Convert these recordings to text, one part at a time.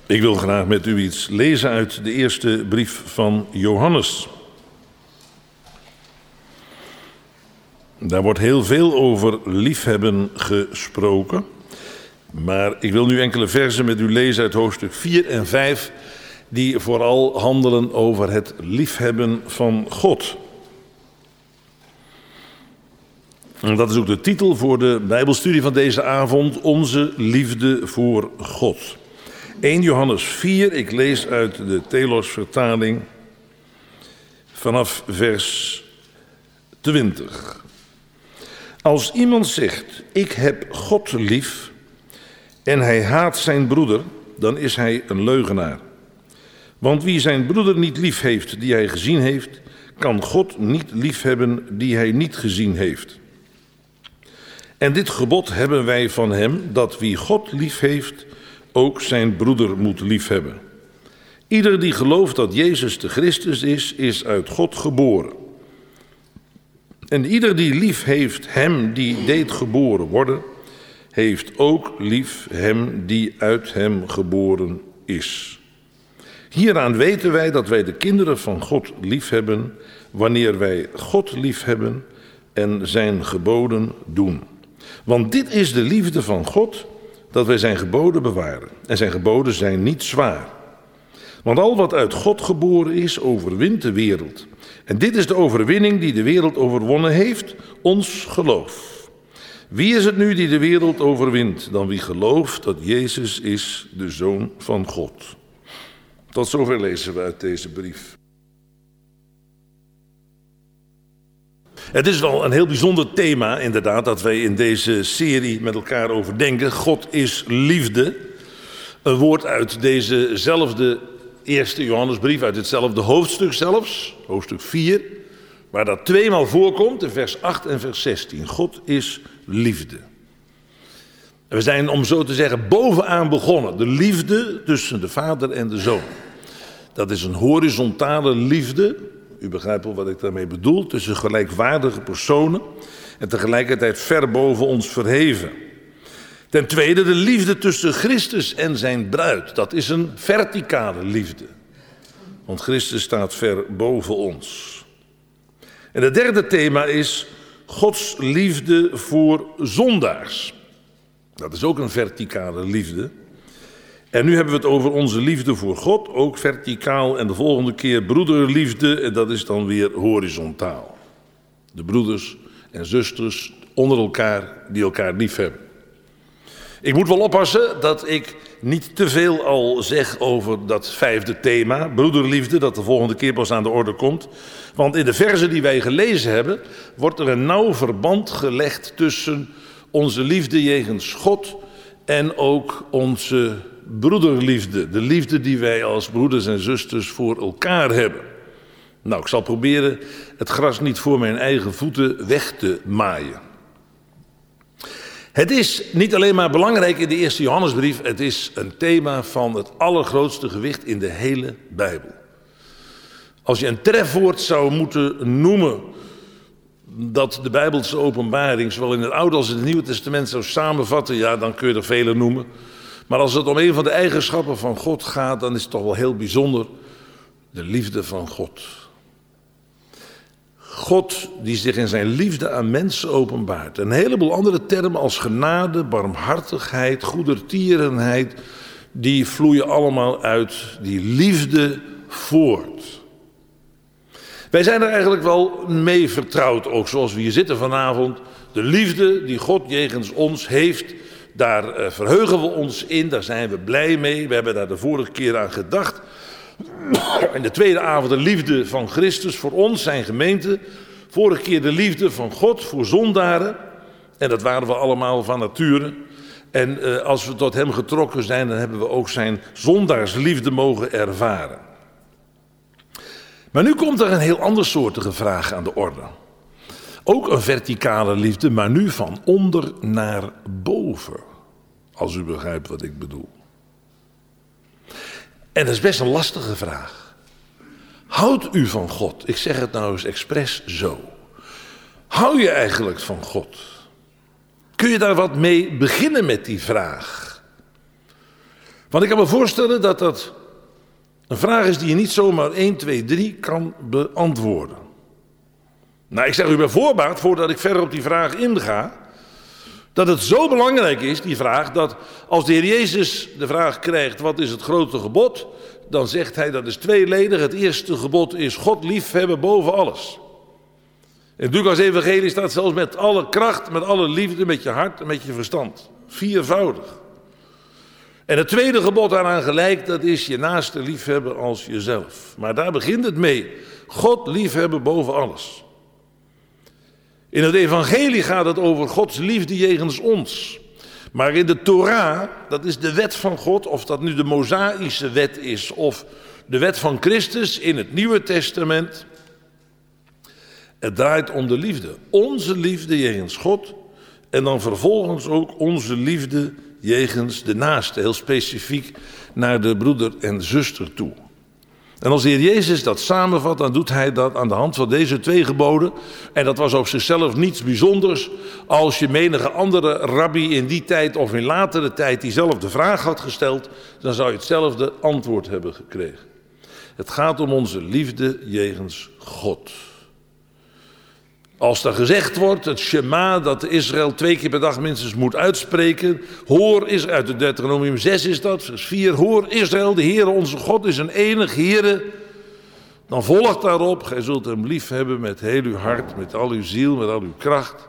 Ik wil graag met u iets lezen uit de eerste brief van Johannes. Daar wordt heel veel over liefhebben gesproken. Maar ik wil nu enkele versen met u lezen uit hoofdstuk 4 en 5... die vooral handelen over het liefhebben van God. En dat is ook de titel voor de Bijbelstudie van deze avond. Onze liefde voor God. 1 Johannes 4, ik lees uit de Telos-vertaling vanaf vers 20. Als iemand zegt, ik heb God lief en hij haat zijn broeder, dan is hij een leugenaar. Want wie zijn broeder niet lief heeft die hij gezien heeft, kan God niet lief hebben die hij niet gezien heeft. En dit gebod hebben wij van hem, dat wie God lief heeft, ook zijn broeder moet liefhebben. Ieder die gelooft dat Jezus de Christus is, is uit God geboren. En ieder die lief heeft hem die deed geboren worden, heeft ook lief hem die uit hem geboren is. Hieraan weten wij dat wij de kinderen van God liefhebben, wanneer wij God liefhebben en zijn geboden doen. Want dit is de liefde van God, dat wij zijn geboden bewaren. En zijn geboden zijn niet zwaar. Want al wat uit God geboren is, overwint de wereld. En dit is de overwinning die de wereld overwonnen heeft, ons geloof. Wie is het nu die de wereld overwint, dan wie gelooft dat Jezus is de Zoon van God? Tot zover lezen we uit deze brief. Het is wel een heel bijzonder thema inderdaad dat wij in deze serie met elkaar overdenken. God is liefde. Een woord uit dezezelfde eerste Johannesbrief, uit hetzelfde hoofdstuk zelfs, hoofdstuk 4, waar dat tweemaal voorkomt in vers 8 en vers 16. God is liefde. En we zijn, om zo te zeggen, bovenaan begonnen. De liefde tussen de vader en de zoon. Dat is een horizontale liefde. U begrijpt wel wat ik daarmee bedoel. Tussen gelijkwaardige personen. En tegelijkertijd ver boven ons verheven. Ten tweede de liefde tussen Christus en zijn bruid. Dat is een verticale liefde. Want Christus staat ver boven ons. En het derde thema is Gods liefde voor zondaars. Dat is ook een verticale liefde. En nu hebben we het over onze liefde voor God, ook verticaal. En de volgende keer broederliefde, en dat is dan weer horizontaal. De broeders en zusters onder elkaar die elkaar lief hebben. Ik moet wel oppassen dat ik niet te veel al zeg over dat vijfde thema, broederliefde, dat de volgende keer pas aan de orde komt. Want in de verzen die wij gelezen hebben, wordt er een nauw verband gelegd tussen onze liefde jegens God en ook onze broederliefde. De liefde die wij als broeders en zusters voor elkaar hebben. Nou, ik zal proberen het gras niet voor mijn eigen voeten weg te maaien. Het is niet alleen maar belangrijk in de eerste Johannesbrief, het is een thema van het allergrootste gewicht in de hele Bijbel. Als je een trefwoord zou moeten noemen dat de Bijbelse openbaring zowel in het Oude als in het Nieuwe Testament zou samenvatten, ja, dan kun je er vele noemen. Maar als het om een van de eigenschappen van God gaat, dan is het toch wel heel bijzonder de liefde van God. God die zich in zijn liefde aan mensen openbaart. Een heleboel andere termen als genade, barmhartigheid, goedertierenheid, die vloeien allemaal uit die liefde voort. Wij zijn er eigenlijk wel mee vertrouwd, ook zoals we hier zitten vanavond. De liefde die God jegens ons heeft, daar verheugen we ons in, daar zijn we blij mee. We hebben daar de vorige keer aan gedacht. In de tweede avond de liefde van Christus voor ons, zijn gemeente. Vorige keer de liefde van God voor zondaren. En dat waren we allemaal van nature. En als we tot hem getrokken zijn, dan hebben we ook zijn zondaarsliefde mogen ervaren. Maar nu komt er een heel andersoortige vraag aan de orde. Ook een verticale liefde, maar nu van onder naar boven. Als u begrijpt wat ik bedoel. En dat is best een lastige vraag. Houdt u van God? Ik zeg het nou eens expres zo. Hou je eigenlijk van God? Kun je daar wat mee beginnen met die vraag? Want ik kan me voorstellen dat dat een vraag is die je niet zomaar 1, 2, 3 kan beantwoorden. Nou, ik zeg u bij voorbaat, voordat ik verder op die vraag inga, dat het zo belangrijk is, die vraag, dat als de Heer Jezus de vraag krijgt, wat is het grote gebod? Dan zegt hij, dat is tweeledig. Het eerste gebod is God liefhebben boven alles. In het Lucas-evangelie staat zelfs met alle kracht, met alle liefde, met je hart en met je verstand. 4voudig. En het tweede gebod daaraan gelijk, dat is je naaste liefhebben als jezelf. Maar daar begint het mee. God liefhebben boven alles. In het evangelie gaat het over Gods liefde jegens ons. Maar in de Torah, dat is de wet van God, of dat nu de Mosaïsche wet is, of de wet van Christus in het Nieuwe Testament. Het draait om de liefde. Onze liefde jegens God en dan vervolgens ook onze liefde jegens de naaste. Heel specifiek naar de broeder en zuster toe. En als de Heer Jezus dat samenvat, dan doet hij dat aan de hand van deze 2 geboden. En dat was op zichzelf niets bijzonders. Als je menige andere rabbi in die tijd of in latere tijd diezelfde vraag had gesteld, dan zou je hetzelfde antwoord hebben gekregen. Het gaat om onze liefde jegens God. Als er gezegd wordt, het Shema, dat Israël 2 keer per dag minstens moet uitspreken. Hoor Israël, uit het Deuteronomium 6 is dat, vers 4. Hoor Israël, de Heere onze God is een enig Heere. Dan volgt daarop, gij zult hem lief hebben met heel uw hart, met al uw ziel, met al uw kracht.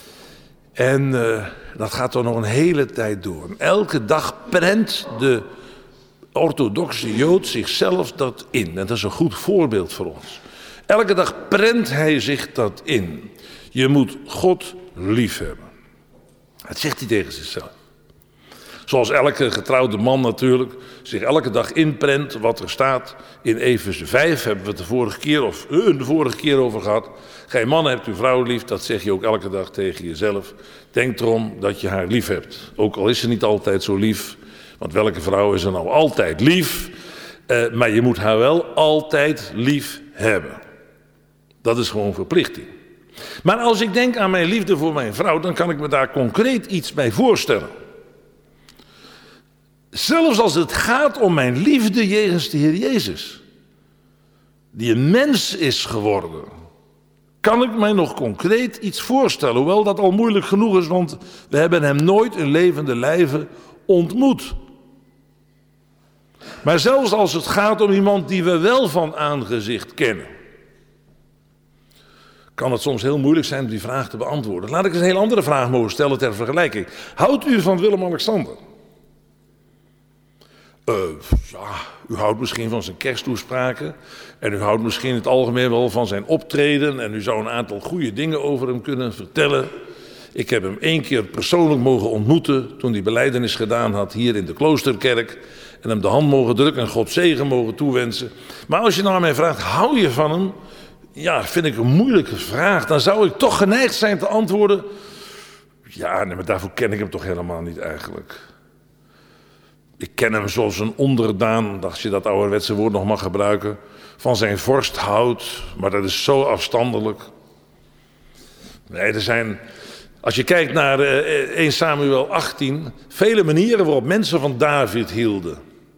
En dat gaat dan nog een hele tijd door. En elke dag prent de orthodoxe Jood zichzelf dat in. En dat is een goed voorbeeld voor ons. Elke dag prent hij zich dat in. Je moet God lief hebben. Dat zegt hij tegen zichzelf. Zoals elke getrouwde man natuurlijk zich elke dag inprent wat er staat in Efeze 5. Hebben we het de vorige keer over gehad. Gij mannen hebt uw vrouw lief, dat zeg je ook elke dag tegen jezelf. Denk erom dat je haar lief hebt. Ook al is ze niet altijd zo lief. Want welke vrouw is er nou altijd lief? Maar je moet haar wel altijd lief hebben. Dat is gewoon verplichting. Maar als ik denk aan mijn liefde voor mijn vrouw, dan kan ik me daar concreet iets bij voorstellen. Zelfs als het gaat om mijn liefde jegens de Heer Jezus, die een mens is geworden, kan ik mij nog concreet iets voorstellen. Hoewel dat al moeilijk genoeg is, want we hebben hem nooit in levende lijve ontmoet. Maar zelfs als het gaat om iemand die we wel van aangezicht kennen, kan het soms heel moeilijk zijn om die vraag te beantwoorden. Laat ik eens een heel andere vraag mogen stellen ter vergelijking. Houdt u van Willem-Alexander? U houdt misschien van zijn kersttoespraken. En u houdt misschien in het algemeen wel van zijn optreden. En u zou een aantal goede dingen over hem kunnen vertellen. Ik heb hem 1 keer persoonlijk mogen ontmoeten toen hij belijdenis gedaan had hier in de Kloosterkerk. En hem de hand mogen drukken en God zegen mogen toewensen. Maar als je nou aan mij vraagt, hou je van hem? Ja, vind ik een moeilijke vraag. Dan zou ik toch geneigd zijn te antwoorden. Ja, nee, maar daarvoor ken ik hem toch helemaal niet eigenlijk. Ik ken hem zoals een onderdaan, als je dat ouderwetse woord nog mag gebruiken, van zijn vorst houdt. Maar dat is zo afstandelijk. Nee, er zijn, als je kijkt naar 1 Samuel 18, vele manieren waarop mensen van David hielden.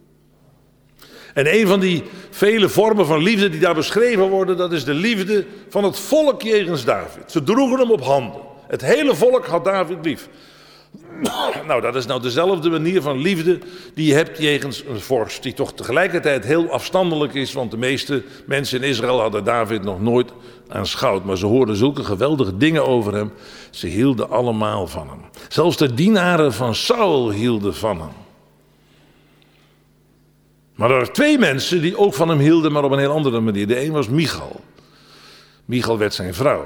En een van die vele vormen van liefde die daar beschreven worden, dat is de liefde van het volk jegens David. Ze droegen hem op handen. Het hele volk had David lief. Nou, dat is nou dezelfde manier van liefde die je hebt jegens een vorst, die toch tegelijkertijd heel afstandelijk is, want de meeste mensen in Israël hadden David nog nooit aanschouwd. Maar ze hoorden zulke geweldige dingen over hem. Ze hielden allemaal van hem. Zelfs de dienaren van Saul hielden van hem. Maar er waren 2 mensen die ook van hem hielden, maar op een heel andere manier. De een was Michal. Michal werd zijn vrouw.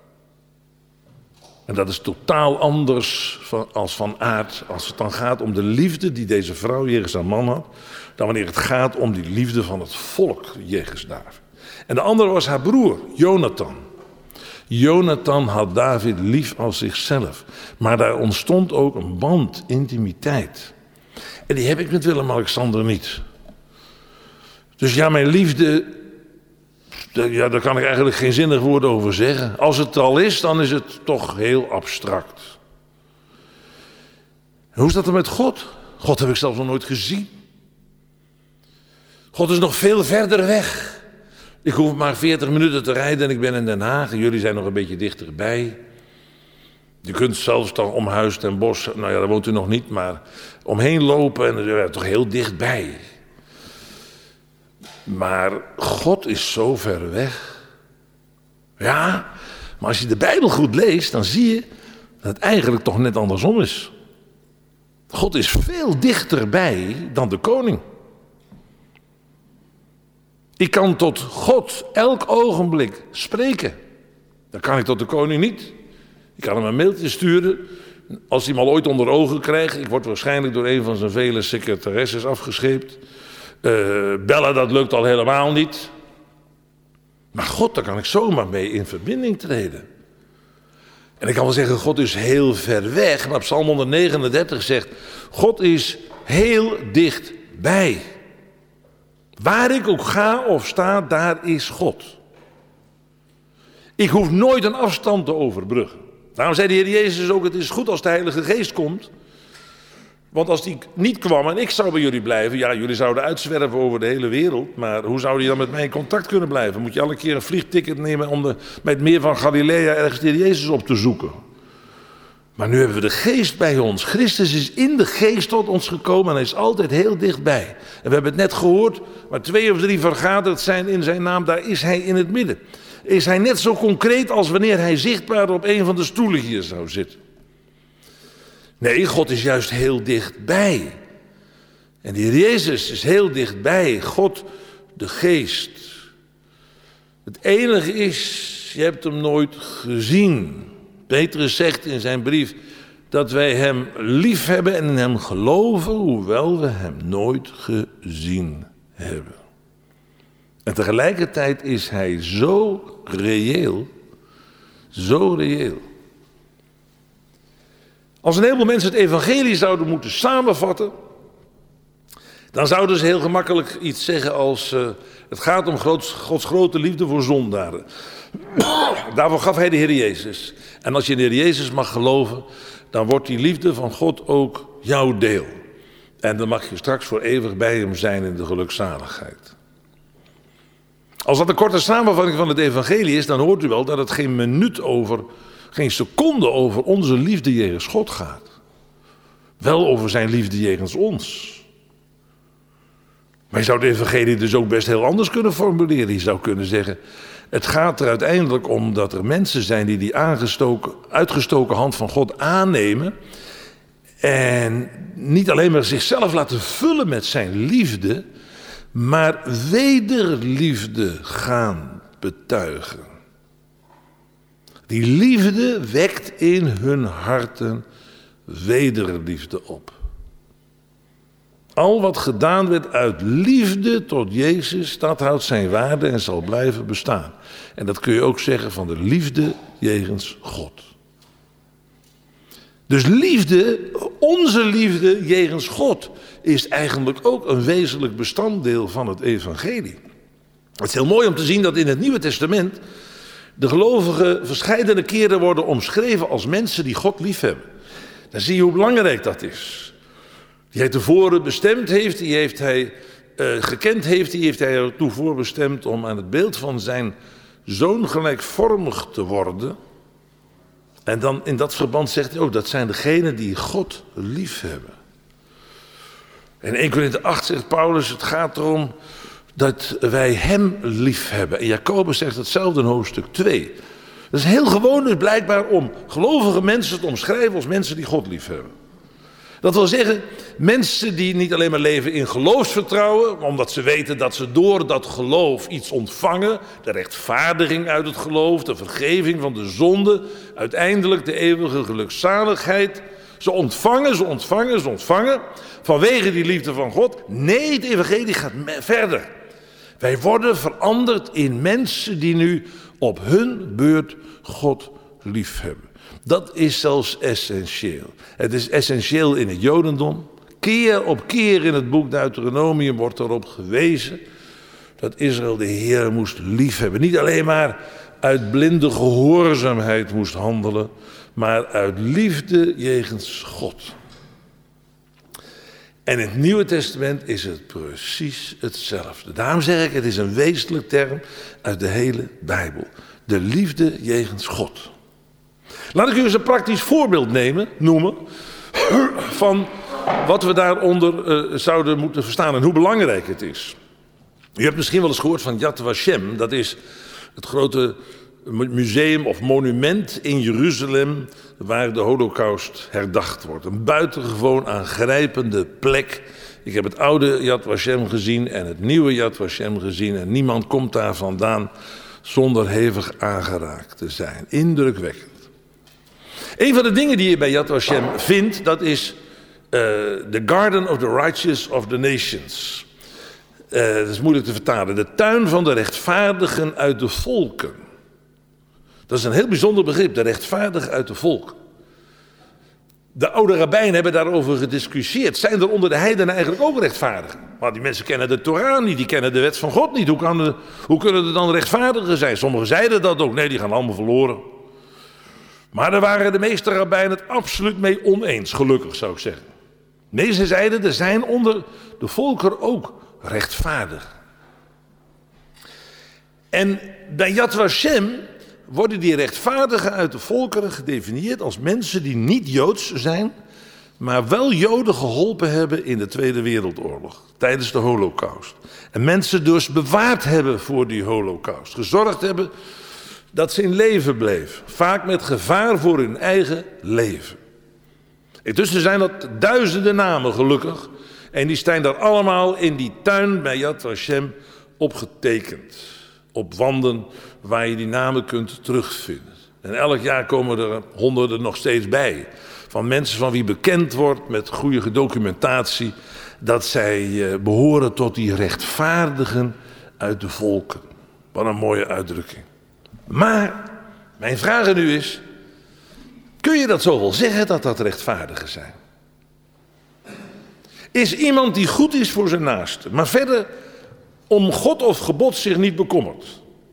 En dat is totaal anders als van aard, als het dan gaat om de liefde die deze vrouw jegens haar man had, dan wanneer het gaat om die liefde van het volk jegens David. En de andere was haar broer, Jonathan. Jonathan had David lief als zichzelf. Maar daar ontstond ook een band, intimiteit. En die heb ik met Willem-Alexander niet. Dus ja, mijn liefde, ja, daar kan ik eigenlijk geen zinnig woord over zeggen. Als het al is, dan is het toch heel abstract. Hoe is dat dan met God? God heb ik zelfs nog nooit gezien. God is nog veel verder weg. Ik hoef maar 40 minuten te rijden en ik ben in Den Haag. En jullie zijn nog een beetje dichterbij. Je kunt zelfs dan om Huis ten Bosch, nou ja, daar woont u nog niet, maar omheen lopen en dan ben je toch heel dichtbij. Maar God is zo ver weg. Ja, maar als je de Bijbel goed leest, dan zie je dat het eigenlijk toch net andersom is. God is veel dichterbij dan de koning. Ik kan tot God elk ogenblik spreken. Dat kan ik tot de koning niet. Ik kan hem een mailtje sturen. Als hij hem al ooit onder ogen krijgt. Ik word waarschijnlijk door een van zijn vele secretaresses afgescheept. Bellen, dat lukt al helemaal niet. Maar God, daar kan ik zomaar mee in verbinding treden. En ik kan wel zeggen, God is heel ver weg. Maar Psalm 139 zegt, God is heel dichtbij. Waar ik ook ga of sta, daar is God. Ik hoef nooit een afstand te overbruggen. Daarom zei de Heer Jezus ook, het is goed als de Heilige Geest komt. Want als die niet kwam en ik zou bij jullie blijven, ja, jullie zouden uitzwerven over de hele wereld. Maar hoe zou die dan met mij in contact kunnen blijven? Moet je elke keer een vliegticket nemen om bij het meer van Galilea ergens de Heer Jezus op te zoeken. Maar nu hebben we de Geest bij ons. Christus is in de Geest tot ons gekomen en hij is altijd heel dichtbij. En we hebben het net gehoord, waar 2 of 3 vergaderd zijn in zijn naam, daar is hij in het midden. Is hij net zo concreet als wanneer hij zichtbaar op een van de stoelen hier zou zitten. Nee, God is juist heel dichtbij. En de Heer Jezus is heel dichtbij. God, de Geest. Het enige is, je hebt hem nooit gezien. Petrus zegt in zijn brief dat wij hem lief hebben en in hem geloven, hoewel we hem nooit gezien hebben. En tegelijkertijd is hij zo reëel, zo reëel. Als een heleboel mensen het evangelie zouden moeten samenvatten, dan zouden ze heel gemakkelijk iets zeggen als, het gaat om Gods grote liefde voor zondaren. Daarvoor gaf hij de Heer Jezus. En als je in de Heer Jezus mag geloven, dan wordt die liefde van God ook jouw deel. En dan mag je straks voor eeuwig bij hem zijn in de gelukzaligheid. Als dat een korte samenvatting van het evangelie is, dan hoort u wel dat het geen minuut over, geen seconde over onze liefde jegens God gaat. Wel over zijn liefde jegens ons. Maar je zou het evangelie dus ook best heel anders kunnen formuleren. Je zou kunnen zeggen, het gaat er uiteindelijk om dat er mensen zijn die uitgestoken hand van God aannemen. En niet alleen maar zichzelf laten vullen met zijn liefde, maar wederliefde gaan betuigen. Die liefde wekt in hun harten wederliefde op. Al wat gedaan werd uit liefde tot Jezus, dat houdt zijn waarde en zal blijven bestaan. En dat kun je ook zeggen van de liefde jegens God. Dus liefde, onze liefde jegens God, is eigenlijk ook een wezenlijk bestanddeel van het evangelie. Het is heel mooi om te zien dat in het Nieuwe Testament de gelovigen verscheidene keren worden omschreven als mensen die God liefhebben. Dan zie je hoe belangrijk dat is. Die hij tevoren bestemd heeft, die heeft hij gekend heeft, die heeft hij ertoe voorbestemd om aan het beeld van zijn zoon gelijkvormig te worden. En dan in dat verband zegt hij ook, dat zijn degenen die God liefhebben. In 1 Korinthe 8 zegt Paulus, het gaat erom dat wij hem liefhebben. En Jacobus zegt hetzelfde in hoofdstuk 2. Dat is heel gewoon dus blijkbaar om gelovige mensen te omschrijven als mensen die God liefhebben. Dat wil zeggen, mensen die niet alleen maar leven in geloofsvertrouwen, omdat ze weten dat ze door dat geloof iets ontvangen, de rechtvaardiging uit het geloof, de vergeving van de zonde, uiteindelijk de eeuwige gelukzaligheid. Ze ontvangen, vanwege die liefde van God. Nee, het evangelie gaat verder. Wij worden veranderd in mensen die nu op hun beurt God liefhebben. Dat is zelfs essentieel. Het is essentieel in het Jodendom. Keer op keer in het boek Deuteronomium wordt erop gewezen dat Israël de Heer moest liefhebben. Niet alleen maar uit blinde gehoorzaamheid moest handelen, maar uit liefde jegens God. En in het Nieuwe Testament is het precies hetzelfde. Daarom zeg ik, het is een wezenlijk term uit de hele Bijbel. De liefde jegens God. Laat ik u eens een praktisch voorbeeld noemen van wat we daaronder zouden moeten verstaan en hoe belangrijk het is. U hebt misschien wel eens gehoord van Yad Vashem. Dat is het grote museum of monument in Jeruzalem waar de Holocaust herdacht wordt. Een buitengewoon aangrijpende plek. Ik heb het oude Yad Vashem gezien en het nieuwe Yad Vashem gezien en niemand komt daar vandaan zonder hevig aangeraakt te zijn. Indrukwekkend. Een van de dingen die je bij Yad Vashem vindt, dat is the Garden of the Righteous of the Nations. Dat is moeilijk te vertalen. De tuin van de rechtvaardigen uit de volken. Dat is een heel bijzonder begrip, de rechtvaardigen uit de volken. De oude rabbijnen hebben daarover gediscussieerd. Zijn er onder de heidenen eigenlijk ook rechtvaardigen? Maar die mensen kennen de Torah niet, die kennen de wet van God niet. Hoe kunnen er dan rechtvaardigen zijn? Sommigen zeiden dat ook. Nee, die gaan allemaal verloren. Maar daar waren de meeste rabbijnen het absoluut mee oneens, gelukkig zou ik zeggen. Nee, ze zeiden, er zijn onder de volkeren ook rechtvaardig. En bij Yad Vashem worden die rechtvaardigen uit de volkeren gedefinieerd als mensen die niet Joods zijn, maar wel Joden geholpen hebben in de Tweede Wereldoorlog, tijdens de Holocaust. En mensen dus bewaard hebben voor die Holocaust, gezorgd hebben dat ze in leven bleven, vaak met gevaar voor hun eigen leven. Intussen zijn dat duizenden namen gelukkig. En die staan daar allemaal in die tuin bij Yad Vashem opgetekend. Op wanden waar je die namen kunt terugvinden. En elk jaar komen er honderden nog steeds bij. Van mensen van wie bekend wordt met goede documentatie dat zij behoren tot die rechtvaardigen uit de volken. Wat een mooie uitdrukking. Maar mijn vraag aan u is, kun je dat zo wel zeggen dat dat rechtvaardigen zijn? Is iemand die goed is voor zijn naaste, maar verder om God of gebod zich niet bekommert?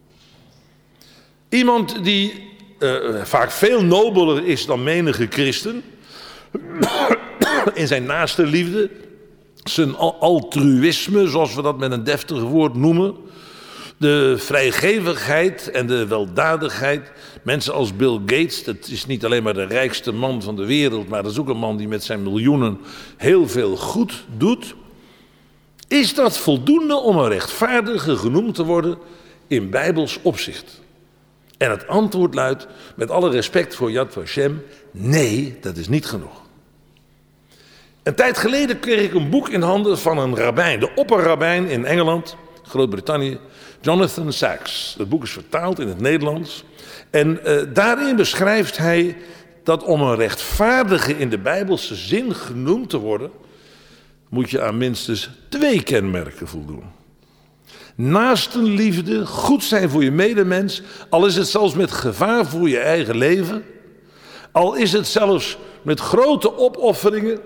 Iemand die vaak veel nobeler is dan menige christen, in zijn naaste liefde, zijn altruïsme, zoals we dat met een deftig woord noemen, de vrijgevigheid en de weldadigheid. Mensen als Bill Gates, dat is niet alleen maar de rijkste man van de wereld, maar dat is ook een man die met zijn miljoenen heel veel goed doet. Is dat voldoende om een rechtvaardige genoemd te worden in Bijbels opzicht? En het antwoord luidt, met alle respect voor Yad Vashem, nee, dat is niet genoeg. Een tijd geleden kreeg ik een boek in handen van een rabbijn, de opperrabbijn in Engeland, Groot-Brittannië, Jonathan Sacks. Dat boek is vertaald in het Nederlands. En daarin beschrijft hij dat om een rechtvaardige in de Bijbelse zin genoemd te worden, moet je aan minstens 2 kenmerken voldoen. Naastenliefde, goed zijn voor je medemens, al is het zelfs met gevaar voor je eigen leven, al is het zelfs met grote opofferingen,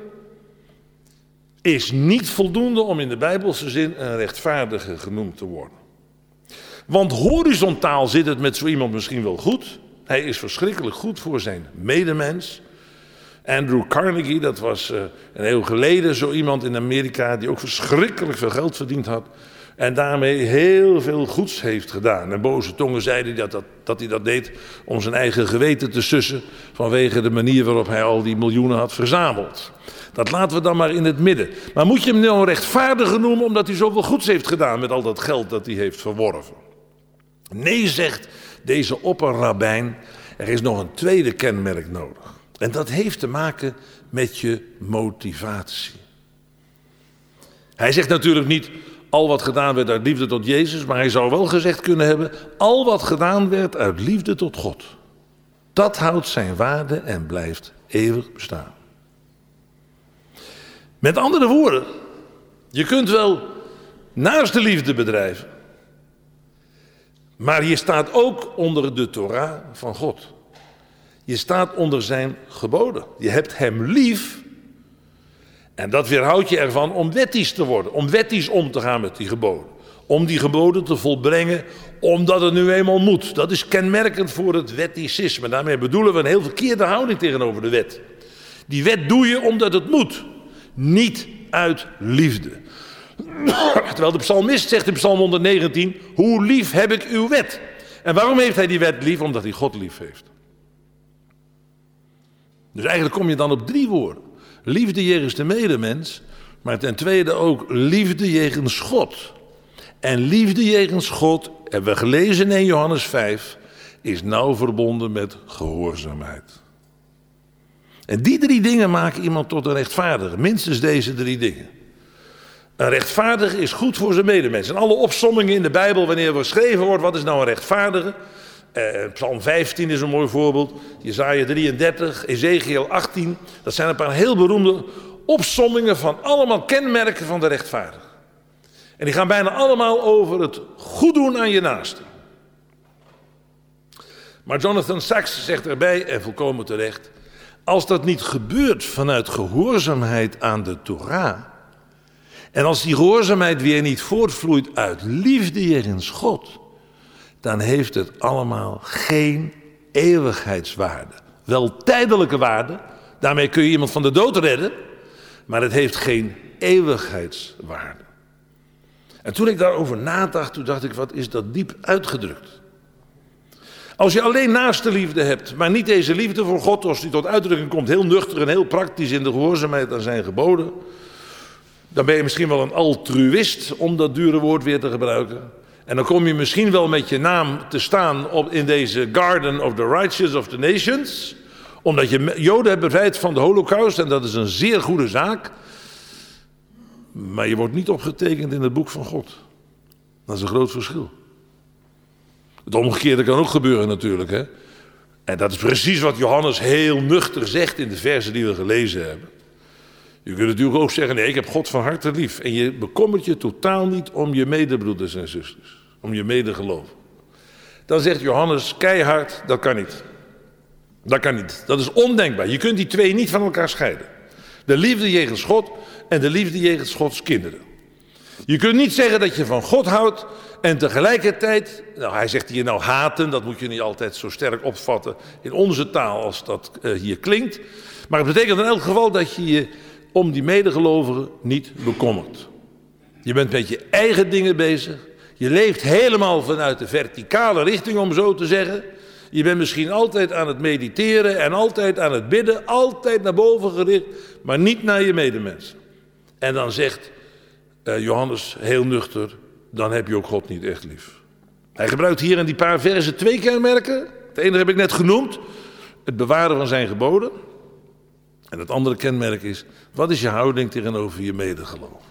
is niet voldoende om in de Bijbelse zin een rechtvaardige genoemd te worden. Want horizontaal zit het met zo iemand misschien wel goed. Hij is verschrikkelijk goed voor zijn medemens. Andrew Carnegie, dat was een eeuw geleden zo iemand in Amerika die ook verschrikkelijk veel geld verdiend had. En daarmee heel veel goeds heeft gedaan. En boze tongen zeiden dat hij dat deed om zijn eigen geweten te sussen vanwege de manier waarop hij al die miljoenen had verzameld. Dat laten we dan maar in het midden. Maar moet je hem nou rechtvaardig noemen omdat hij zoveel goeds heeft gedaan met al dat geld dat hij heeft verworven? Nee, zegt deze opperrabbijn, er is nog een tweede kenmerk nodig. En dat heeft te maken met je motivatie. Hij zegt natuurlijk niet al wat gedaan werd uit liefde tot Jezus, maar hij zou wel gezegd kunnen hebben, al wat gedaan werd uit liefde tot God. Dat houdt zijn waarde en blijft eeuwig bestaan. Met andere woorden, je kunt wel naaste liefde bedrijven, maar je staat ook onder de Torah van God. Je staat onder zijn geboden. Je hebt hem lief. En dat weerhoudt je ervan om wettisch te worden. Om wettisch om te gaan met die geboden. Om die geboden te volbrengen, omdat het nu eenmaal moet. Dat is kenmerkend voor het wetticisme. Daarmee bedoelen we een heel verkeerde houding tegenover de wet. Die wet doe je omdat het moet. Niet uit liefde. Terwijl de psalmist zegt in Psalm 119, hoe lief heb ik uw wet. En waarom heeft hij die wet lief? Omdat hij God lief heeft. Dus eigenlijk kom je dan op 3 woorden. Liefde jegens de medemens, maar ten tweede ook liefde jegens God. En liefde jegens God, hebben we gelezen in 1 Johannes 5, is nauw verbonden met gehoorzaamheid. En die 3 dingen maken iemand tot een rechtvaardige. Minstens deze 3 dingen. Een rechtvaardige is goed voor zijn medemensen. En alle opsommingen in de Bijbel, wanneer er geschreven wordt, wat is nou een rechtvaardige? Psalm 15 is een mooi voorbeeld. Jesaja 33, Ezekiel 18. Dat zijn een paar heel beroemde opsommingen van allemaal kenmerken van de rechtvaardige. En die gaan bijna allemaal over het goed doen aan je naaste. Maar Jonathan Sacks zegt erbij, en volkomen terecht, als dat niet gebeurt vanuit gehoorzaamheid aan de Torah, en als die gehoorzaamheid weer niet voortvloeit uit liefde jegens God, dan heeft het allemaal geen eeuwigheidswaarde. Wel tijdelijke waarde, daarmee kun je iemand van de dood redden, maar het heeft geen eeuwigheidswaarde. En toen ik daarover nadacht, toen dacht ik, wat is dat diep uitgedrukt. Als je alleen naaste liefde hebt, maar niet deze liefde voor God, als die tot uitdrukking komt, heel nuchter en heel praktisch in de gehoorzaamheid aan zijn geboden, dan ben je misschien wel een altruïst, om dat dure woord weer te gebruiken. En dan kom je misschien wel met je naam te staan in deze Garden of the Righteous of the Nations, omdat je Joden hebt bevrijd van de Holocaust, en dat is een zeer goede zaak. Maar je wordt niet opgetekend in het boek van God. Dat is een groot verschil. Het omgekeerde kan ook gebeuren natuurlijk. Hè? En dat is precies wat Johannes heel nuchter zegt in de versen die we gelezen hebben. Je kunt natuurlijk ook zeggen, nee, ik heb God van harte lief. En je bekommert je totaal niet om je medebroeders en zusters. Om je medegeloven. Dan zegt Johannes keihard, dat kan niet. Dat kan niet. Dat is ondenkbaar. Je kunt die 2 niet van elkaar scheiden. De liefde jegens God en de liefde jegens Gods kinderen. Je kunt niet zeggen dat je van God houdt en tegelijkertijd, nou hij zegt hier nou haten, dat moet je niet altijd zo sterk opvatten in onze taal als dat hier klinkt. Maar het betekent in elk geval dat je je om die medegelovigen niet bekommert. Je bent met je eigen dingen bezig. Je leeft helemaal vanuit de verticale richting, om zo te zeggen. Je bent misschien altijd aan het mediteren en altijd aan het bidden, altijd naar boven gericht, maar niet naar je medemensen. En dan zegt Johannes heel nuchter, dan heb je ook God niet echt lief. Hij gebruikt hier in die paar versen 2 kenmerken. Het ene heb ik net genoemd, het bewaren van zijn geboden. En het andere kenmerk is, wat is je houding tegenover je medegelovigen?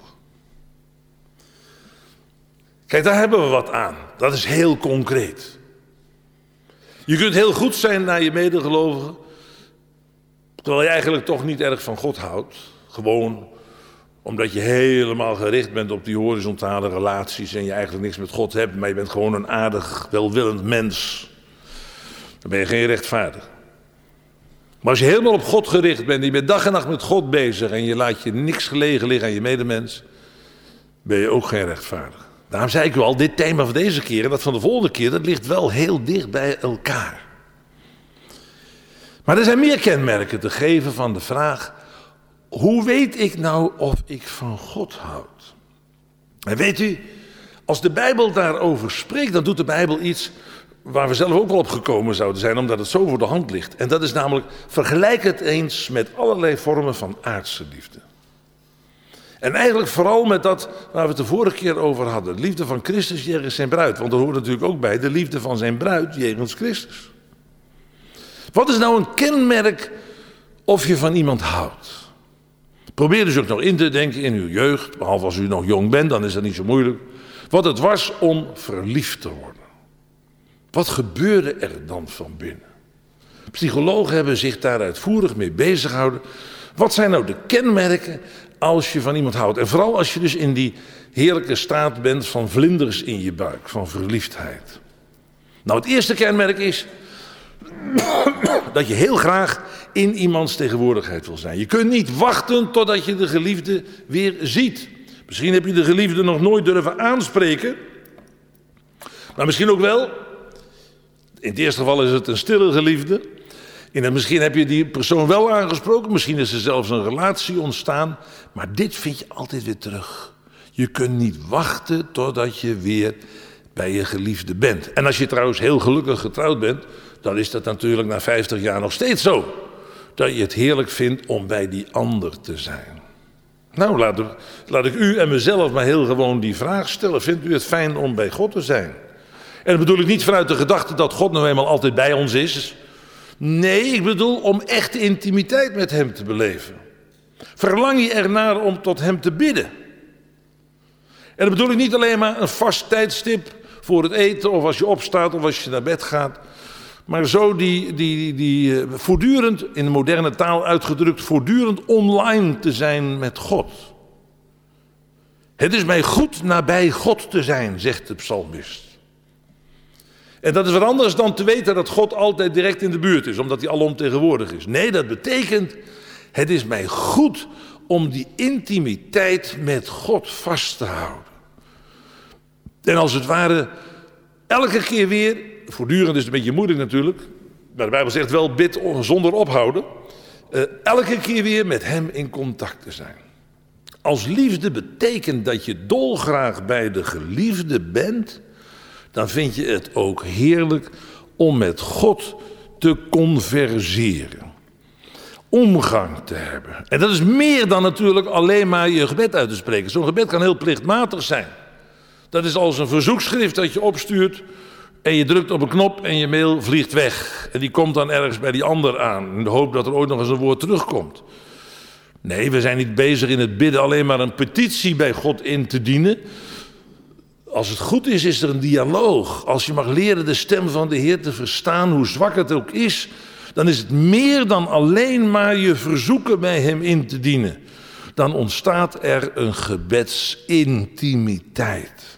Kijk, daar hebben we wat aan. Dat is heel concreet. Je kunt heel goed zijn naar je medegelovigen, terwijl je eigenlijk toch niet erg van God houdt. Gewoon omdat je helemaal gericht bent op die horizontale relaties en je eigenlijk niks met God hebt, maar je bent gewoon een aardig, welwillend mens. Dan ben je geen rechtvaardig. Maar als je helemaal op God gericht bent, je bent dag en nacht met God bezig en je laat je niks gelegen liggen aan je medemens, ben je ook geen rechtvaardig. Daarom zei ik u al, dit thema van deze keer en dat van de volgende keer, dat ligt wel heel dicht bij elkaar. Maar er zijn meer kenmerken te geven van de vraag, hoe weet ik nou of ik van God houd? En weet u, als de Bijbel daarover spreekt, dan doet de Bijbel iets waar we zelf ook wel op gekomen zouden zijn, omdat het zo voor de hand ligt. En dat is namelijk, vergelijk het eens met allerlei vormen van aardse liefde. En eigenlijk vooral met dat waar we het de vorige keer over hadden. De liefde van Christus jegens zijn bruid. Want er hoort natuurlijk ook bij de liefde van zijn bruid jegens Christus. Wat is nou een kenmerk of je van iemand houdt? Probeer dus ook nog in te denken in uw jeugd. Behalve als u nog jong bent, dan is dat niet zo moeilijk. Wat het was om verliefd te worden. Wat gebeurde er dan van binnen? Psychologen hebben zich daar uitvoerig mee bezig gehouden. Wat zijn nou de kenmerken als je van iemand houdt? En vooral als je dus in die heerlijke staat bent van vlinders in je buik, van verliefdheid. Nou, het eerste kenmerk is dat je heel graag in iemands tegenwoordigheid wil zijn. Je kunt niet wachten totdat je de geliefde weer ziet. Misschien heb je de geliefde nog nooit durven aanspreken. Maar misschien ook wel. In het eerste geval is het een stille geliefde. En misschien heb je die persoon wel aangesproken, misschien is er zelfs een relatie ontstaan, maar dit vind je altijd weer terug. Je kunt niet wachten totdat je weer bij je geliefde bent. En als je trouwens heel gelukkig getrouwd bent, dan is dat natuurlijk na 50 jaar nog steeds zo. Dat je het heerlijk vindt om bij die ander te zijn. Nou, laat ik u en mezelf maar heel gewoon die vraag stellen. Vindt u het fijn om bij God te zijn? En dat bedoel ik niet vanuit de gedachte dat God nou eenmaal altijd bij ons is. Nee, ik bedoel om echte intimiteit met hem te beleven. Verlang je ernaar om tot hem te bidden? En dat bedoel ik niet alleen maar een vast tijdstip voor het eten of als je opstaat of als je naar bed gaat. Maar zo die voortdurend, in de moderne taal uitgedrukt, voortdurend online te zijn met God. Het is mij goed nabij God te zijn, zegt de psalmist. En dat is wat anders dan te weten dat God altijd direct in de buurt is, omdat hij alomtegenwoordig is. Nee, dat betekent, het is mij goed om die intimiteit met God vast te houden. En als het ware, elke keer weer, voortdurend is het een beetje moeilijk natuurlijk, maar de Bijbel zegt wel bid zonder ophouden, elke keer weer met hem in contact te zijn. Als liefde betekent dat je dolgraag bij de geliefde bent, dan vind je het ook heerlijk om met God te converseren. Omgang te hebben. En dat is meer dan natuurlijk alleen maar je gebed uit te spreken. Zo'n gebed kan heel plichtmatig zijn. Dat is als een verzoekschrift dat je opstuurt en je drukt op een knop en je mail vliegt weg. En die komt dan ergens bij die ander aan in de hoop dat er ooit nog eens een woord terugkomt. Nee, we zijn niet bezig in het bidden alleen maar een petitie bij God in te dienen. Als het goed is, is er een dialoog. Als je mag leren de stem van de Heer te verstaan, hoe zwak het ook is, dan is het meer dan alleen maar je verzoeken bij hem in te dienen. Dan ontstaat er een gebedsintimiteit.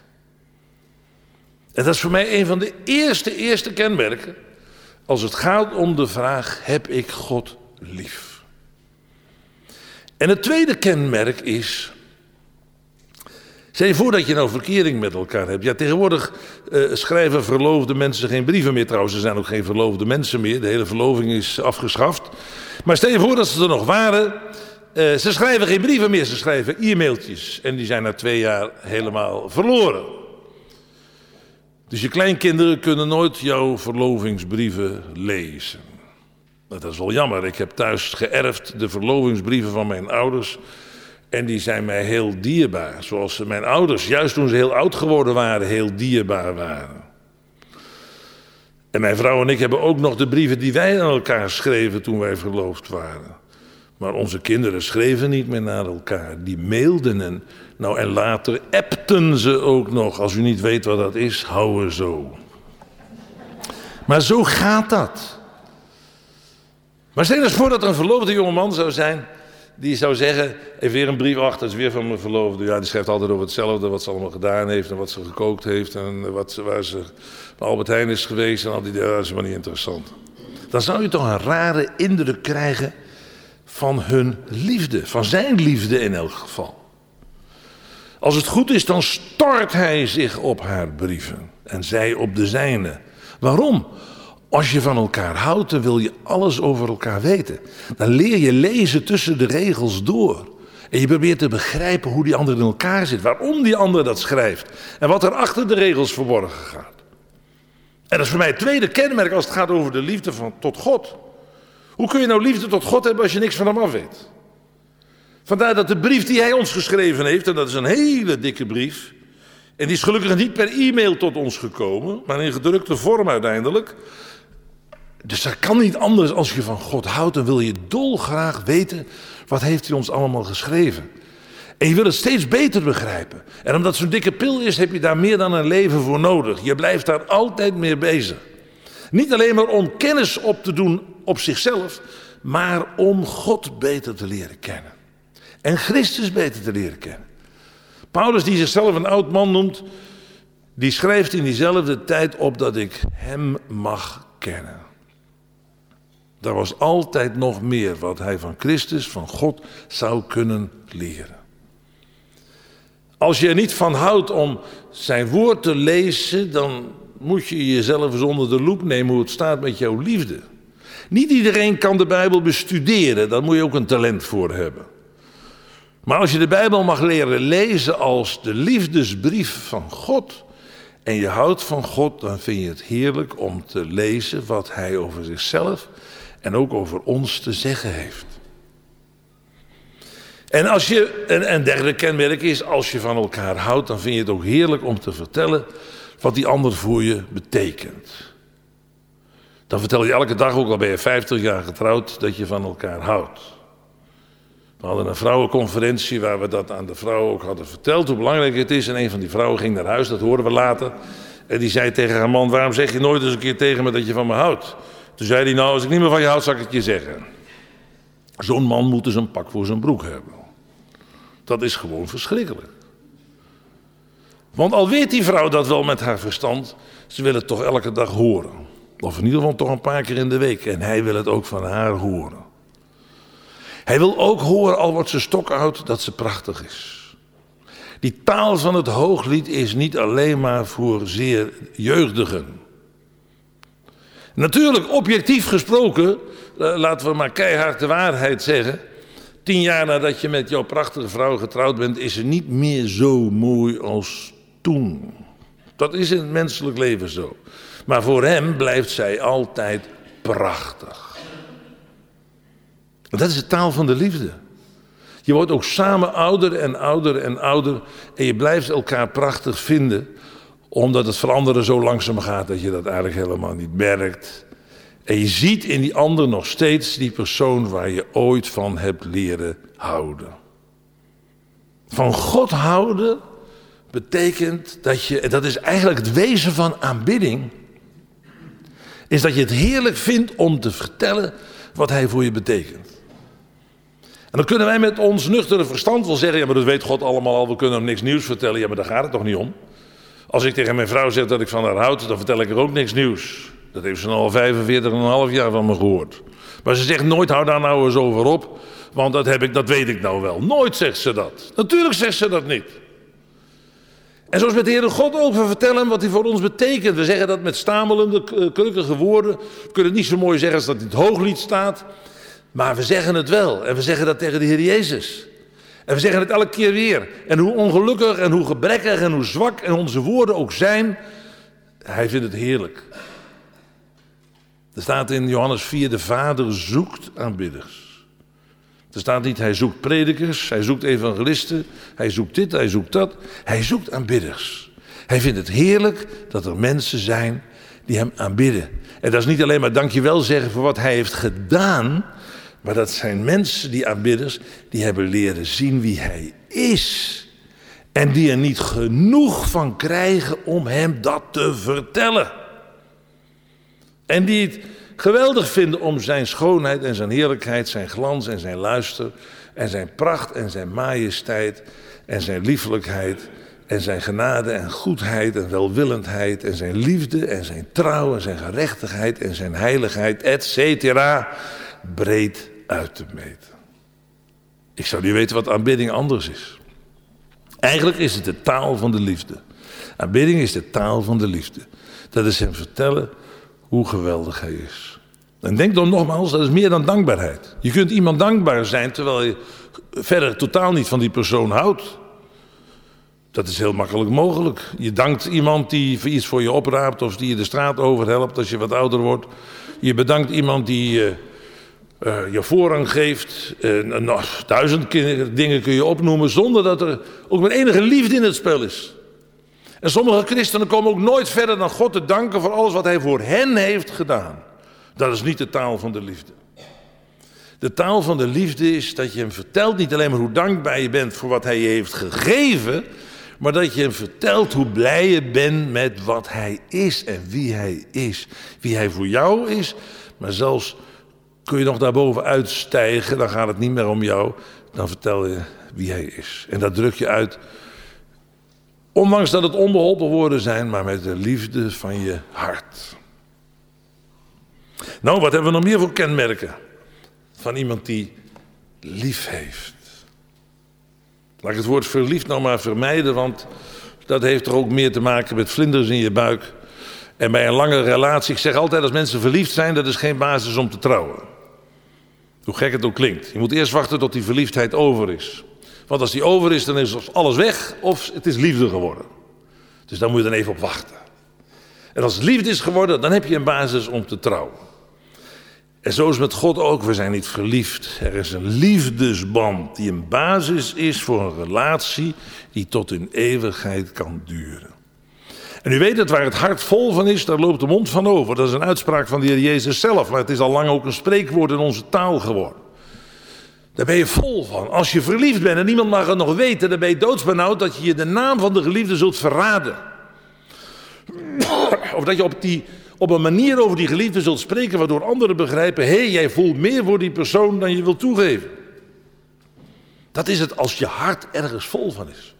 En dat is voor mij een van de eerste kenmerken als het gaat om de vraag, heb ik God lief? En het tweede kenmerk is, stel je voor dat je nou verkering met elkaar hebt. Ja, tegenwoordig schrijven verloofde mensen geen brieven meer. Trouwens, er zijn ook geen verloofde mensen meer. De hele verloving is afgeschaft. Maar stel je voor dat ze er nog waren. Ze schrijven geen brieven meer, ze schrijven e-mailtjes. En die zijn na 2 jaar helemaal verloren. Dus je kleinkinderen kunnen nooit jouw verlovingsbrieven lezen. Dat is wel jammer. Ik heb thuis geërfd de verlovingsbrieven van mijn ouders. En die zijn mij heel dierbaar. Zoals mijn ouders, juist toen ze heel oud geworden waren, heel dierbaar waren. En mijn vrouw en ik hebben ook nog de brieven die wij aan elkaar schreven toen wij verloofd waren. Maar onze kinderen schreven niet meer naar elkaar. Die mailden en later appten ze ook nog. Als u niet weet wat dat is, hou er zo. Maar zo gaat dat. Maar stel eens voor dat er een verloofde jongeman zou zijn die zou zeggen, even weer een brief achter, dat is weer van mijn verloofde. Ja, die schrijft altijd over hetzelfde, wat ze allemaal gedaan heeft en wat ze gekookt heeft en waar ze bij Albert Heijn is geweest en al die, dat is maar niet interessant. Dan zou je toch een rare indruk krijgen van hun liefde, van zijn liefde in elk geval. Als het goed is, dan stort hij zich op haar brieven en zij op de zijne. Waarom? Als je van elkaar houdt, dan wil je alles over elkaar weten. Dan leer je lezen tussen de regels door. En je probeert te begrijpen hoe die ander in elkaar zit. Waarom die ander dat schrijft. En wat er achter de regels verborgen gaat. En dat is voor mij het tweede kenmerk als het gaat over de liefde tot God. Hoe kun je nou liefde tot God hebben als je niks van hem af weet? Vandaar dat de brief die hij ons geschreven heeft, en dat is een hele dikke brief. En die is gelukkig niet per e-mail tot ons gekomen, maar in gedrukte vorm uiteindelijk. Dus dat kan niet anders als je van God houdt. Dan wil je dolgraag weten, wat heeft hij ons allemaal geschreven. En je wil het steeds beter begrijpen. En omdat het zo'n dikke pil is, heb je daar meer dan een leven voor nodig. Je blijft daar altijd mee bezig. Niet alleen maar om kennis op te doen op zichzelf, maar om God beter te leren kennen. En Christus beter te leren kennen. Paulus, die zichzelf een oud man noemt, die schrijft in diezelfde tijd op dat ik hem mag kennen. Er was altijd nog meer wat hij van Christus, van God, zou kunnen leren. Als je er niet van houdt om zijn woord te lezen, dan moet je jezelf eens onder de loep nemen hoe het staat met jouw liefde. Niet iedereen kan de Bijbel bestuderen, daar moet je ook een talent voor hebben. Maar als je de Bijbel mag leren lezen als de liefdesbrief van God en je houdt van God, dan vind je het heerlijk om te lezen wat hij over zichzelf en ook over ons te zeggen heeft. En een derde kenmerk is, als je van elkaar houdt, dan vind je het ook heerlijk om te vertellen wat die ander voor je betekent. Dan vertel je elke dag, ook al ben je 50 jaar getrouwd, dat je van elkaar houdt. We hadden een vrouwenconferentie waar we dat aan de vrouwen ook hadden verteld, hoe belangrijk het is. En een van die vrouwen ging naar huis, dat hoorden we later. En die zei tegen haar man, waarom zeg je nooit eens een keer tegen me dat je van me houdt? Toen zei hij, nou, als ik niet meer van je houd, zal ik het je zeggen. Zo'n man moet dus een pak voor zijn broek hebben. Dat is gewoon verschrikkelijk. Want al weet die vrouw dat wel met haar verstand, ze wil het toch elke dag horen. Of in ieder geval toch een paar keer in de week. En hij wil het ook van haar horen. Hij wil ook horen, al wordt ze stokoud, dat ze prachtig is. Die taal van het Hooglied is niet alleen maar voor zeer jeugdigen. Natuurlijk, objectief gesproken, laten we maar keihard de waarheid zeggen. 10 jaar nadat je met jouw prachtige vrouw getrouwd bent, is ze niet meer zo mooi als toen. Dat is in het menselijk leven zo. Maar voor hem blijft zij altijd prachtig. Dat is de taal van de liefde. Je wordt ook samen ouder en ouder en ouder. En je blijft elkaar prachtig vinden. Omdat het veranderen zo langzaam gaat dat je dat eigenlijk helemaal niet merkt. En je ziet in die ander nog steeds die persoon waar je ooit van hebt leren houden. Van God houden betekent dat je, en dat is eigenlijk het wezen van aanbidding, is dat je het heerlijk vindt om te vertellen wat hij voor je betekent. En dan kunnen wij met ons nuchtere verstand wel zeggen, ja, maar dat weet God allemaal al, we kunnen hem niks nieuws vertellen. Ja, maar daar gaat het toch niet om. Als ik tegen mijn vrouw zeg dat ik van haar houd, dan vertel ik er ook niks nieuws. Dat heeft ze al 45,5 jaar van me gehoord. Maar ze zegt nooit, hou daar nou eens over op, want dat weet ik nou wel. Nooit zegt ze dat. Natuurlijk zegt ze dat niet. En zoals met de Heere God ook, we vertellen hem wat hij voor ons betekent. We zeggen dat met stamelende, krukkige woorden. We kunnen het niet zo mooi zeggen als dat in het Hooglied staat. Maar we zeggen het wel. En we zeggen dat tegen de Heer Jezus. En we zeggen het elke keer weer. En hoe ongelukkig en hoe gebrekkig en hoe zwak en onze woorden ook zijn, hij vindt het heerlijk. Er staat in Johannes 4, de Vader zoekt aanbidders. Er staat niet, hij zoekt predikers, hij zoekt evangelisten, hij zoekt dit, hij zoekt dat. Hij zoekt aanbidders. Hij vindt het heerlijk dat er mensen zijn die hem aanbidden. En dat is niet alleen maar dankjewel zeggen voor wat hij heeft gedaan, maar dat zijn mensen, die aanbidders, die hebben leren zien wie hij is. En die er niet genoeg van krijgen om hem dat te vertellen. En die het geweldig vinden om zijn schoonheid en zijn heerlijkheid, zijn glans en zijn luister en zijn pracht en zijn majesteit en zijn liefelijkheid en zijn genade en goedheid en welwillendheid en zijn liefde en zijn trouw en zijn gerechtigheid en zijn heiligheid, et cetera, breed uit te meten. Ik zou niet weten wat aanbidding anders is. Eigenlijk is het de taal van de liefde. Aanbidding is de taal van de liefde. Dat is hem vertellen hoe geweldig hij is. En denk dan nogmaals, dat is meer dan dankbaarheid. Je kunt iemand dankbaar zijn terwijl je verder totaal niet van die persoon houdt. Dat is heel makkelijk mogelijk. Je dankt iemand die iets voor je opraapt of die je de straat overhelpt als je wat ouder wordt. Je bedankt iemand die je voorrang geeft. 1000 dingen kun je opnoemen zonder dat er ook met enige liefde in het spel is. En sommige christenen komen ook nooit verder dan God te danken voor alles wat hij voor hen heeft gedaan. Dat is niet de taal van de liefde. De taal van de liefde is dat je hem vertelt niet alleen maar hoe dankbaar je bent voor wat hij je heeft gegeven, maar dat je hem vertelt hoe blij je bent met wat hij is en wie hij is. Wie hij voor jou is, maar zelfs kun je nog daarboven uitstijgen, dan gaat het niet meer om jou, dan vertel je wie hij is. En dat druk je uit, ondanks dat het onbeholpen woorden zijn, maar met de liefde van je hart. Nou, wat hebben we nog meer voor kenmerken van iemand die lief heeft? Laat ik het woord verliefd nou maar vermijden, want dat heeft er ook meer te maken met vlinders in je buik En bij een lange relatie, ik zeg altijd, als mensen verliefd zijn, dat is geen basis om te trouwen. Hoe gek het ook klinkt. Je moet eerst wachten tot die verliefdheid over is. Want als die over is, dan is alles weg of het is liefde geworden. Dus daar moet je dan even op wachten. En als het liefde is geworden, dan heb je een basis om te trouwen. En zo is het met God ook. We zijn niet verliefd. Er is een liefdesband die een basis is voor een relatie die tot in eeuwigheid kan duren. En u weet het, waar het hart vol van is, daar loopt de mond van over. Dat is een uitspraak van de Heer Jezus zelf, maar het is al lang ook een spreekwoord in onze taal geworden. Daar ben je vol van. Als je verliefd bent en niemand mag het nog weten, dan ben je doodsbenauwd dat je de naam van de geliefde zult verraden. Of dat je op een manier over die geliefde zult spreken waardoor anderen begrijpen, hé, jij voelt meer voor die persoon dan je wilt toegeven. Dat is het als je hart ergens vol van is.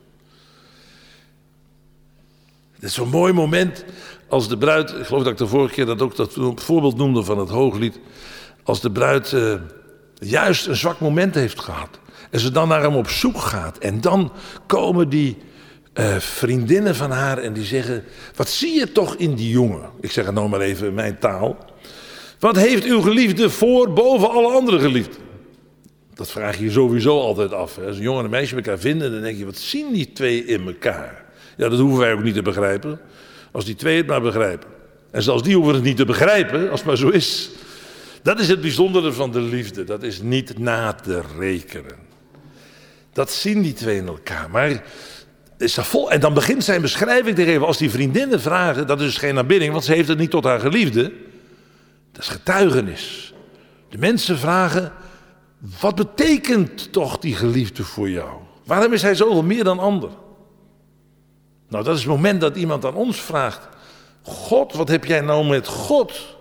Het is zo'n mooi moment als de bruid, ik geloof dat ik de vorige keer dat voorbeeld noemde van het Hooglied, als de bruid juist een zwak moment heeft gehad en ze dan naar hem op zoek gaat en dan komen die vriendinnen van haar en die zeggen, wat zie je toch in die jongen? Ik zeg het nou maar even in mijn taal. Wat heeft uw geliefde voor boven alle andere geliefden? Dat vraag je sowieso altijd af. Hè? Als een jongen en een meisje elkaar vinden, dan denk je, wat zien die twee in elkaar? Ja, dat hoeven wij ook niet te begrijpen. Als die twee het maar begrijpen. En zelfs die hoeven het niet te begrijpen, als het maar zo is. Dat is het bijzondere van de liefde. Dat is niet na te rekenen. Dat zien die twee in elkaar. Maar is dat vol? En dan begint zijn beschrijving te geven. Als die vriendinnen vragen, dat is dus geen aanbidding, want ze heeft het niet tot haar geliefde. Dat is getuigenis. De mensen vragen, wat betekent toch die geliefde voor jou? Waarom is hij zoveel meer dan anderen? Nou, dat is het moment dat iemand aan ons vraagt, God, wat heb jij nou met God?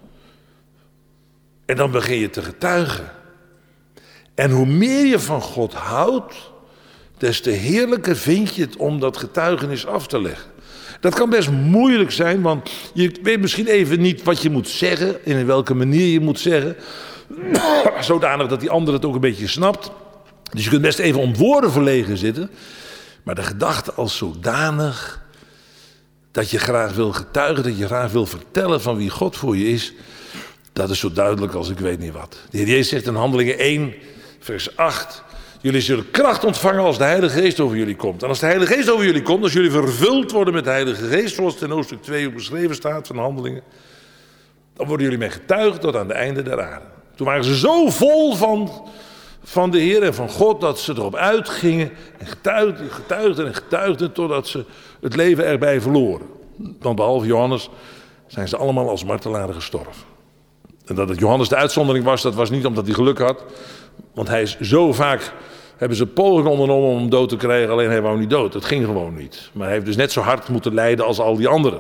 En dan begin je te getuigen. En hoe meer je van God houdt, des te heerlijker vind je het om dat getuigenis af te leggen. Dat kan best moeilijk zijn, want je weet misschien even niet wat je moet zeggen, in welke manier je moet zeggen, zodanig dat die ander het ook een beetje snapt. Dus je kunt best even om woorden verlegen zitten, maar de gedachte als zodanig dat je graag wil getuigen, dat je graag wil vertellen van wie God voor je is, dat is zo duidelijk als ik weet niet wat. De Heer Jezus zegt in Handelingen 1, vers 8... Jullie zullen kracht ontvangen als de Heilige Geest over jullie komt. En als de Heilige Geest over jullie komt, als jullie vervuld worden met de Heilige Geest, zoals het in hoofdstuk 2 ook beschreven staat van de Handelingen, dan worden jullie mijn getuigen tot aan de einde der aarde. Toen waren ze zo vol van de Heer en van God, dat ze erop uitgingen en getuigden totdat ze het leven erbij verloren. Want behalve Johannes zijn ze allemaal als martelaren gestorven. En dat het Johannes de uitzondering was, dat was niet omdat hij geluk had. Want hij is zo vaak, hebben ze pogingen ondernomen om hem dood te krijgen, alleen hij wou niet dood. Dat ging gewoon niet. Maar hij heeft dus net zo hard moeten lijden als al die anderen.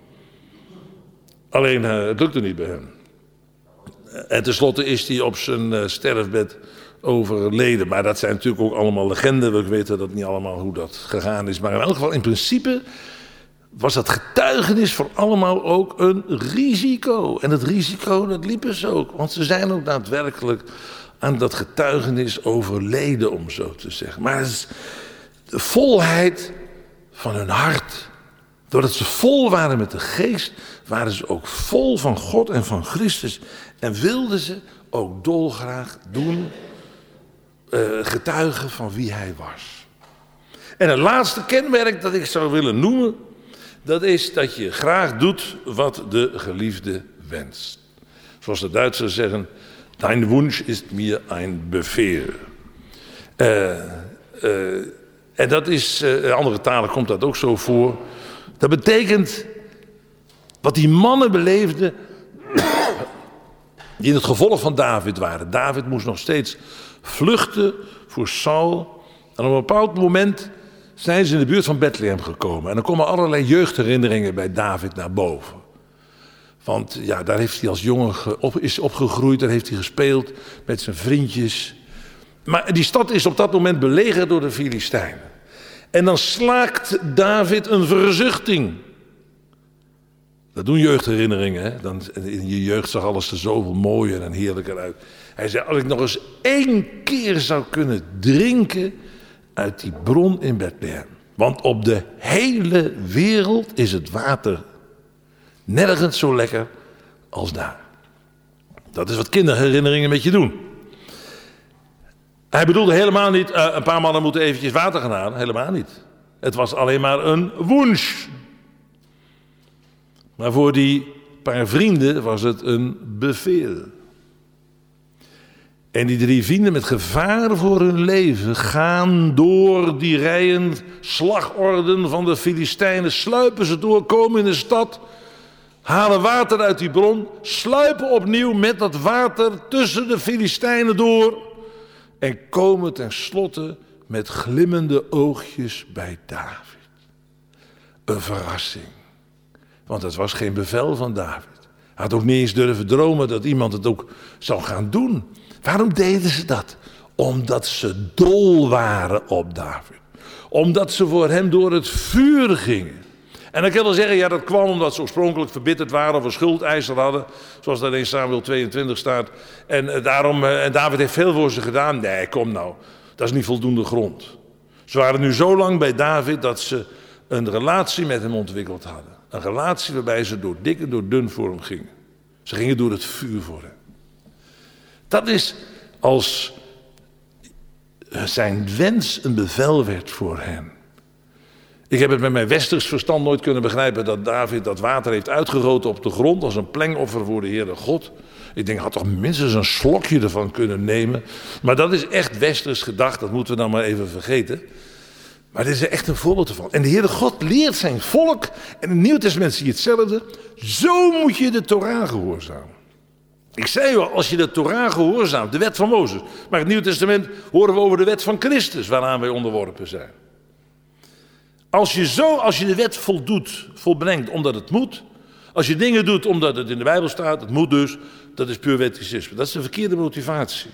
Alleen het lukte niet bij hem. En tenslotte is hij op zijn sterfbed overleden. Maar dat zijn natuurlijk ook allemaal legenden. We weten dat niet allemaal hoe dat gegaan is. Maar in elk geval, in principe was dat getuigenis voor allemaal ook een risico. En het risico, dat liepen ze ook. Want ze zijn ook daadwerkelijk aan dat getuigenis overleden, om zo te zeggen. Maar het is de volheid van hun hart. Doordat ze vol waren met de geest, waren ze ook vol van God en van Christus. En wilden ze ook dolgraag doen, getuigen van wie hij was. En het laatste kenmerk dat ik zou willen noemen, dat is dat je graag doet wat de geliefde wenst. Zoals de Duitsers zeggen, dein Wunsch ist mir ein Befehl. En dat is, in andere talen komt dat ook zo voor. Dat betekent, wat die mannen beleefden, die in het gevolg van David waren. David moest nog steeds vluchten voor Saul. En op een bepaald moment zijn ze in de buurt van Bethlehem gekomen. En dan komen allerlei jeugdherinneringen bij David naar boven. Want ja, daar heeft hij als jongen is opgegroeid, daar heeft hij gespeeld met zijn vriendjes. Maar die stad is op dat moment belegerd door de Filistijnen. En dan slaakt David een verzuchting. Dat doen jeugdherinneringen. Hè? Dan, in je jeugd zag alles er zoveel mooier en heerlijker uit. Hij zei, als ik nog eens 1 keer zou kunnen drinken uit die bron in Bethlehem. Want op de hele wereld is het water Nergens zo lekker als daar. Dat is wat kinderherinneringen met je doen. Hij bedoelde helemaal niet, een paar mannen moeten eventjes water gaan halen. Helemaal niet. Het was alleen maar een wunsch. Maar voor die paar vrienden was het een bevel. En die 3 vrienden met gevaar voor hun leven gaan door die rijen slagorden van de Filistijnen. Sluipen ze door, komen in de stad, halen water uit die bron, sluipen opnieuw met dat water tussen de Filistijnen door. En komen tenslotte met glimmende oogjes bij David. Een verrassing. Want het was geen bevel van David. Hij had ook niet eens durven dromen dat iemand het ook zou gaan doen. Waarom deden ze dat? Omdat ze dol waren op David. Omdat ze voor hem door het vuur gingen. En dan kan je wel zeggen, ja, dat kwam omdat ze oorspronkelijk verbitterd waren of een schuldeiser hadden. Zoals dat in Samuel 22 staat. En David heeft veel voor ze gedaan. Nee, kom nou. Dat is niet voldoende grond. Ze waren nu zo lang bij David dat ze een relatie met hem ontwikkeld hadden. Een relatie waarbij ze door dik en door dun voor hem gingen. Ze gingen door het vuur voor hem. Dat is als zijn wens een bevel werd voor hen. Ik heb het met mijn westers verstand nooit kunnen begrijpen dat David dat water heeft uitgegoten op de grond als een plengoffer voor de Heere God. Ik denk, hij had toch minstens een slokje ervan kunnen nemen. Maar dat is echt westers gedacht, dat moeten we dan maar even vergeten. Maar dit is echt een voorbeeld ervan. En de Heere God leert zijn volk, en in het Nieuw Testament zie je hetzelfde, zo moet je de Torah gehoorzamen. Ik zei al, als je de Torah gehoorzaamt, de wet van Mozes. Maar in het Nieuw Testament horen we over de wet van Christus, waaraan wij onderworpen zijn. Als je de wet volbrengt omdat het moet. Als je dingen doet omdat het in de Bijbel staat, het moet dus, dat is puur wetticisme. Dat is de verkeerde motivatie.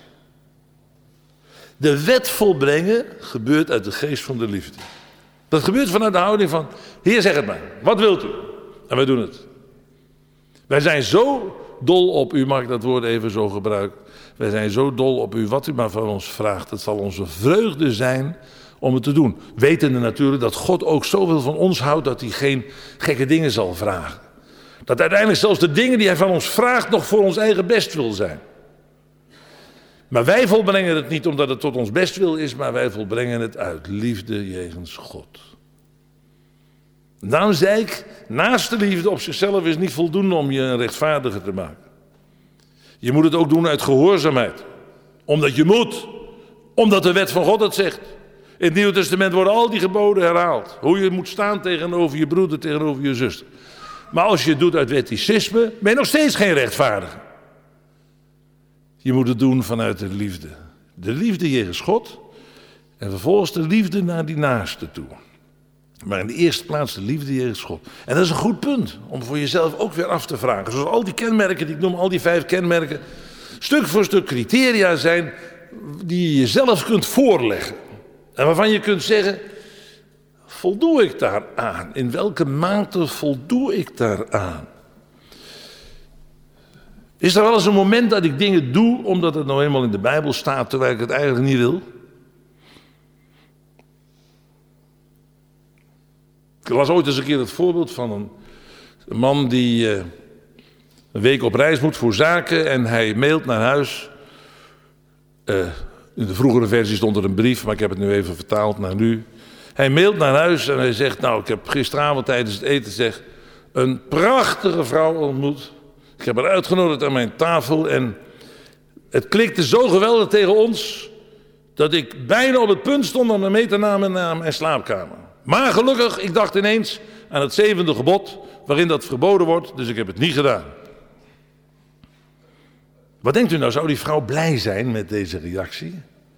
De wet volbrengen gebeurt uit de geest van de liefde. Dat gebeurt vanuit de houding van, Heer, zeg het maar, wat wilt u? En wij doen het. Wij zijn zo dol op u, mag ik dat woord even zo gebruiken. Wij zijn zo dol op u, wat u maar van ons vraagt. Het zal onze vreugde zijn om het te doen. Wetende natuurlijk dat God ook zoveel van ons houdt dat hij geen gekke dingen zal vragen. Dat uiteindelijk zelfs de dingen die hij van ons vraagt nog voor ons eigen bestwil zijn. Maar wij volbrengen het niet omdat het tot ons bestwil is, maar wij volbrengen het uit liefde jegens God. Daarom zei ik, naast de liefde op zichzelf is niet voldoende om je een rechtvaardiger te maken. Je moet het ook doen uit gehoorzaamheid. Omdat je moet. Omdat de wet van God het zegt. In het Nieuwe Testament worden al die geboden herhaald. Hoe je moet staan tegenover je broeder, tegenover je zuster. Maar als je het doet uit wetticisme, ben je nog steeds geen rechtvaardiger. Je moet het doen vanuit de liefde. De liefde jegens God. En vervolgens de liefde naar die naaste toe. Maar in de eerste plaats de liefde jegens God. En dat is een goed punt om voor jezelf ook weer af te vragen. Zoals al die kenmerken die ik noem, al die 5 kenmerken, stuk voor stuk criteria zijn die je jezelf kunt voorleggen. En waarvan je kunt zeggen, voldoe ik daaraan? In welke mate voldoe ik daaraan? Is er wel eens een moment dat ik dingen doe omdat het nou eenmaal in de Bijbel staat terwijl ik het eigenlijk niet wil? Ik las ooit eens een keer het voorbeeld van een man die een week op reis moet voor zaken en hij mailt naar huis. In de vroegere versie stond er een brief, maar ik heb het nu even vertaald naar nu. Hij mailt naar huis en hij zegt, nou, ik heb gisteravond tijdens het eten een prachtige vrouw ontmoet. Ik heb haar uitgenodigd aan mijn tafel en het klikte zo geweldig tegen ons dat ik bijna op het punt stond om hem mee te nemen naar mijn slaapkamer. Maar gelukkig, ik dacht ineens aan het 7e gebod, waarin dat verboden wordt, dus ik heb het niet gedaan. Wat denkt u nou, zou die vrouw blij zijn met deze reactie?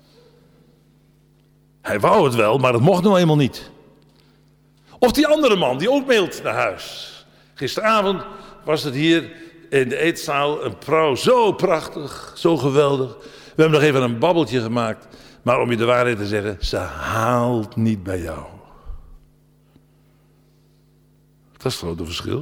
Hij wou het wel, maar dat mocht nou eenmaal niet. Of die andere man, die ook mailt naar huis. Gisteravond was het hier in de eetzaal een vrouw, zo prachtig, zo geweldig. We hebben nog even een babbeltje gemaakt, maar om je de waarheid te zeggen, ze haalt niet bij jou. Dat is het grote verschil.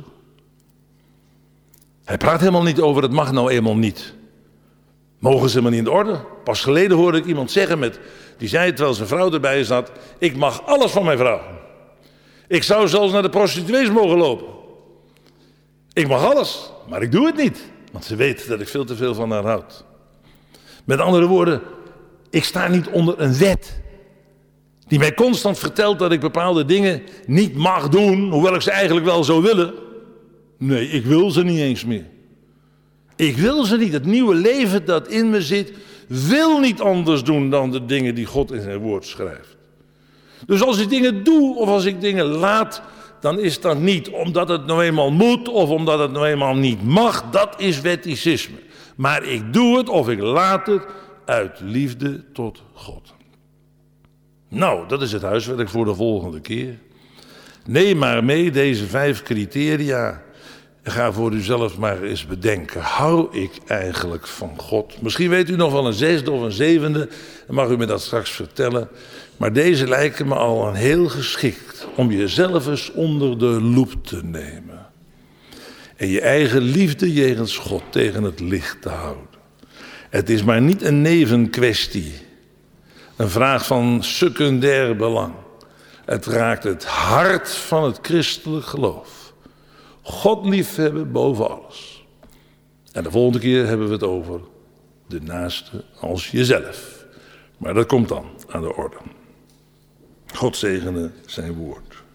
Hij praat helemaal niet over, het mag nou eenmaal niet. Mogen ze maar niet in orde? Pas geleden hoorde ik iemand zeggen, die zei terwijl zijn vrouw erbij zat, ik mag alles van mijn vrouw. Ik zou zelfs naar de prostituees mogen lopen. Ik mag alles, maar ik doe het niet. Want ze weet dat ik veel te veel van haar houd. Met andere woorden, ik sta niet onder een wet die mij constant vertelt dat ik bepaalde dingen niet mag doen, hoewel ik ze eigenlijk wel zou willen. Nee, ik wil ze niet eens meer. Ik wil ze niet. Het nieuwe leven dat in me zit, wil niet anders doen dan de dingen die God in zijn woord schrijft. Dus als ik dingen doe of als ik dingen laat, dan is dat niet omdat het nou eenmaal moet of omdat het nou eenmaal niet mag. Dat is wetticisme. Maar ik doe het of ik laat het uit liefde tot God. Nou, dat is het huiswerk voor de volgende keer. Neem maar mee deze 5 criteria. Ga voor uzelf maar eens bedenken. Hou ik eigenlijk van God? Misschien weet u nog wel een 6e of een 7e. Dan mag u me dat straks vertellen. Maar deze lijken me al een heel geschikt om jezelf eens onder de loep te nemen. En je eigen liefde jegens God tegen het licht te houden. Het is maar niet een nevenkwestie. Een vraag van secundair belang. Het raakt het hart van het christelijk geloof. God liefhebben boven alles. En de volgende keer hebben we het over de naaste als jezelf. Maar dat komt dan aan de orde. God zegene zijn woord.